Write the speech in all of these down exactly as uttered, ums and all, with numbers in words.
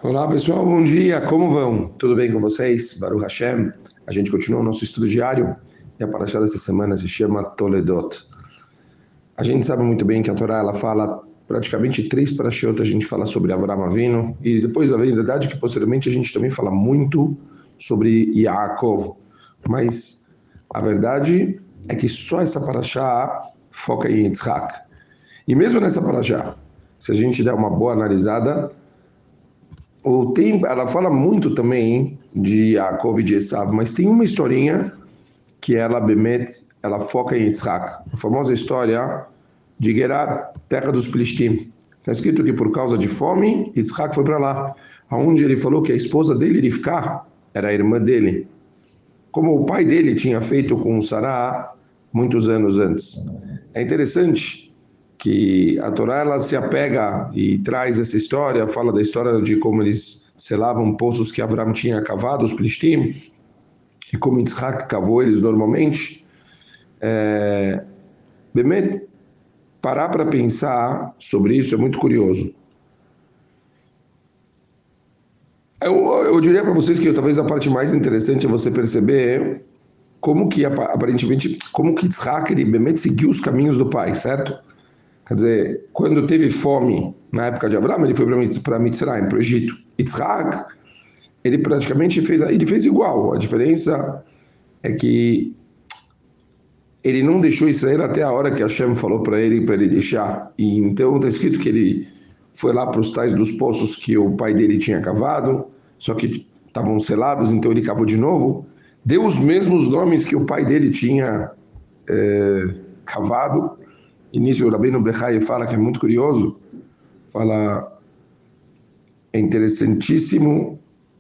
Olá pessoal, bom dia, como vão? Tudo bem com vocês? Baruch Hashem. A gente continua o nosso estudo diário e a parashá dessa semana se chama Toledot. A gente sabe muito bem que a Torá ela fala praticamente três parashot, a gente fala sobre Avraham Avinu e depois a verdade é que posteriormente a gente também fala muito sobre Yaakov, mas a verdade é que só essa parashá foca em Yitzhak. E mesmo nessa parashá, se a gente der uma boa analisada, o tempo, ela fala muito também de Yaakov e de Esav, mas tem uma historinha que ela, Bemet, ela foca em Yitzhak. A famosa história de Gerar, terra dos Plishtim. Está escrito que por causa de fome, Yitzhak foi para lá, aonde ele falou que a esposa dele, Rivka, era a irmã dele, como o pai dele tinha feito com Sará muitos anos antes. É interessante que a Torá ela se apega e traz essa história, fala da história de como eles selavam poços que Avraham tinha cavado, os Plishtim, e como Yitzhak cavou eles normalmente. É, Bemet, parar para pensar sobre isso é muito curioso. Eu, eu diria para vocês que talvez a parte mais interessante é você perceber como que aparentemente, como que Yitzhak e Bemet seguiu os caminhos do pai, certo? Quer dizer, quando teve fome na época de Abraão, ele foi para Mitzrayim, para o Egito. Yitzhak, ele praticamente fez, ele fez igual. A diferença é que ele não deixou Israel até a hora que Hashem falou para ele, para ele deixar. E então está escrito que ele foi lá para os tais dos poços que o pai dele tinha cavado, só que estavam selados, então ele cavou de novo. Deu os mesmos nomes que o pai dele tinha é, cavado. E nisso o Rabbeinu Bechai fala que é muito curioso, fala, é interessantíssimo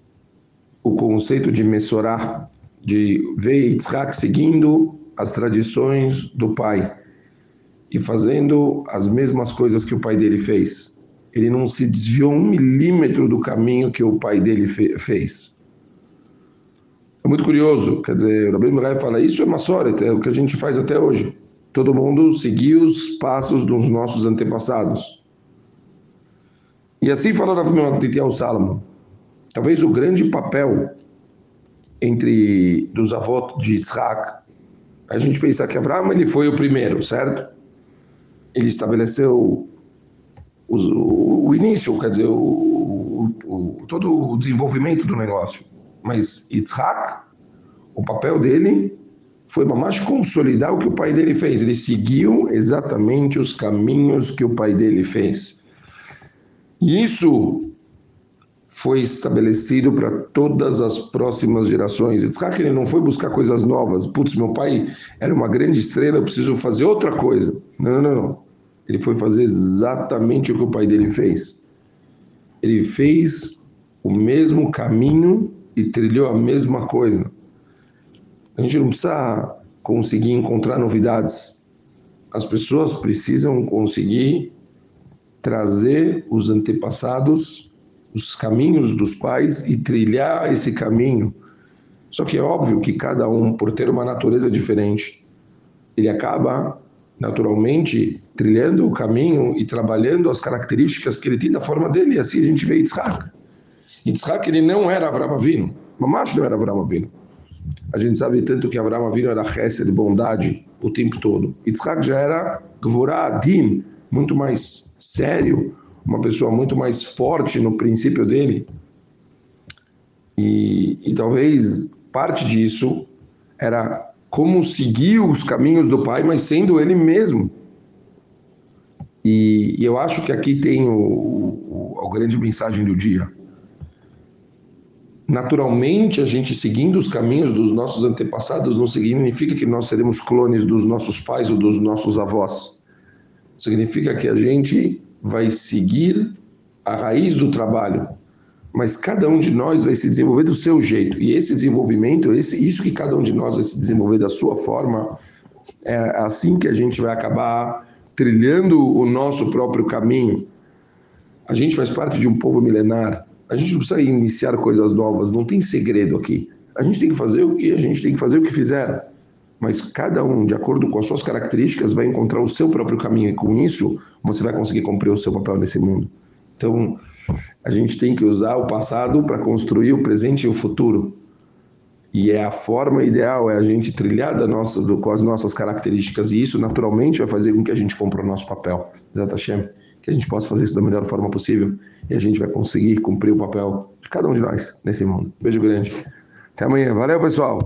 o conceito de Mesorá, de ver Yitzhak seguindo as tradições do pai e fazendo as mesmas coisas que o pai dele fez. Ele não se desviou um milímetro do caminho que o pai dele fe fez. É muito curioso, quer dizer, o Rabbeinu Bechai fala, isso é Masoret, é o que a gente faz até hoje. Todo mundo seguiu os passos dos nossos antepassados. E assim falou Rav Matityahu Salomon. Talvez o grande papel entre dos avós de Yitzhak, a gente pensar que Avraham ele foi o primeiro, certo? Ele estabeleceu os, o, o início, quer dizer, o, o, o, todo o desenvolvimento do negócio. Mas Yitzhak, o papel dele foi mais consolidar o que o pai dele fez. Ele seguiu exatamente os caminhos que o pai dele fez. E isso foi estabelecido para todas as próximas gerações. Yitzhak ele não foi buscar coisas novas. Putz, meu pai era uma grande estrela, eu preciso fazer outra coisa. Não, não, não. Ele foi fazer exatamente o que o pai dele fez. Ele fez o mesmo caminho e trilhou a mesma coisa. A gente não precisa conseguir encontrar novidades. As pessoas precisam conseguir trazer os antepassados, os caminhos dos pais e trilhar esse caminho. Só que é óbvio que cada um, por ter uma natureza diferente, ele acaba naturalmente trilhando o caminho e trabalhando as características que ele tem da forma dele. E assim a gente vê Yitzhak. Yitzhak ele não era Avraham Avinu. Mamash não era Avraham Avinu. A gente sabe tanto que Avraham Avinu era chesed, bondade, o tempo todo. Yitzhak já era gvurá, din, muito mais sério, uma pessoa muito mais forte no princípio dele. E, e talvez parte disso era como seguir os caminhos do pai, mas sendo ele mesmo. E, e eu acho que aqui tem o, o, a grande mensagem do dia. Naturalmente, a gente seguindo os caminhos dos nossos antepassados não significa que nós seremos clones dos nossos pais ou dos nossos avós. Significa que a gente vai seguir a raiz do trabalho, mas cada um de nós vai se desenvolver do seu jeito. E esse desenvolvimento, esse, isso que cada um de nós vai se desenvolver da sua forma, é assim que a gente vai acabar trilhando o nosso próprio caminho. A gente faz parte de um povo milenar. A gente não precisa iniciar coisas novas, não tem segredo aqui. A gente tem que fazer o que a gente tem que fazer o que fizeram. Mas cada um, de acordo com as suas características, vai encontrar o seu próprio caminho. E com isso, você vai conseguir cumprir o seu papel nesse mundo. Então, a gente tem que usar o passado para construir o presente e o futuro. E é a forma ideal, é a gente trilhar da nossa, do, com as nossas características. E isso, naturalmente, vai fazer com que a gente compre o nosso papel. Zé Hashem, que a gente possa fazer isso da melhor forma possível. E a gente vai conseguir cumprir o papel de cada um de nós nesse mundo. Beijo grande. Até amanhã. Valeu, pessoal.